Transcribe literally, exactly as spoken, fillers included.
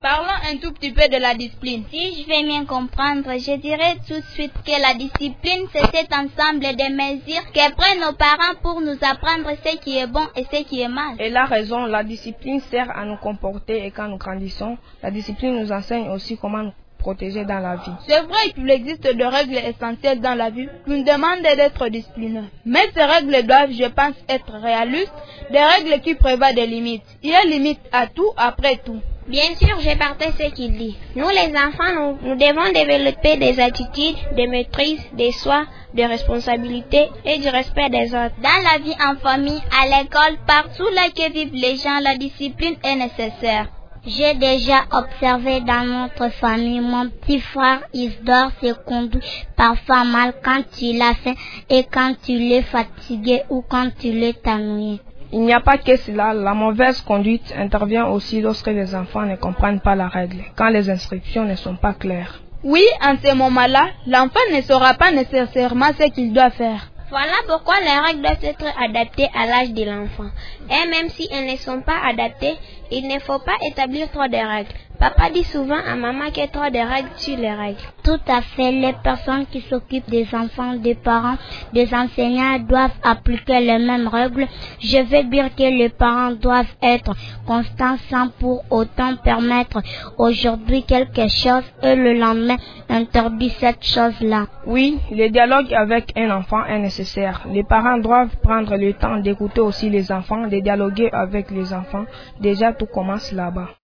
Parlons un tout petit peu de la discipline. Si je vais bien comprendre, je dirais tout de suite que la discipline, c'est cet ensemble de mesures que prennent nos parents pour nous apprendre ce qui est bon et ce qui est mal. Elle a raison, la discipline sert à nous comporter et quand nous grandissons, la discipline nous enseigne aussi comment nous protéger dans la vie. C'est vrai qu'il existe des règles essentielles dans la vie qui nous demandent d'être disciplinés. Mais ces règles doivent, je pense, être réalistes, des règles qui prévoient des limites. Il y a limite à tout après tout. Bien sûr, je partage ce qu'il dit. Nous, les enfants, nous, nous devons développer des attitudes de maîtrise de soi, de responsabilité et du respect des autres. Dans la vie en famille, à l'école, partout là que vivent les gens, la discipline est nécessaire. J'ai déjà observé dans notre famille, mon petit frère Isidore se conduit parfois mal quand il a faim et quand il est fatigué ou quand il est ennuyé. Il n'y a pas que cela, la mauvaise conduite intervient aussi lorsque les enfants ne comprennent pas la règle, quand les instructions ne sont pas claires. Oui, en ce moment-là, l'enfant ne saura pas nécessairement ce qu'il doit faire. Voilà pourquoi les règles doivent être adaptées à l'âge de l'enfant. Et même si elles ne sont pas adaptées, il ne faut pas établir trop de règles. Papa dit souvent à maman qu'il y a trop de règles sur les règles. Tout à fait. Les personnes qui s'occupent des enfants, des parents, des enseignants doivent appliquer les mêmes règles. Je veux dire que les parents doivent être constants sans pour autant permettre aujourd'hui quelque chose et le lendemain interdire cette chose-là. Oui, le dialogue avec un enfant est nécessaire. Les parents doivent prendre le temps d'écouter aussi les enfants, de dialoguer avec les enfants. Déjà, tout commence là-bas.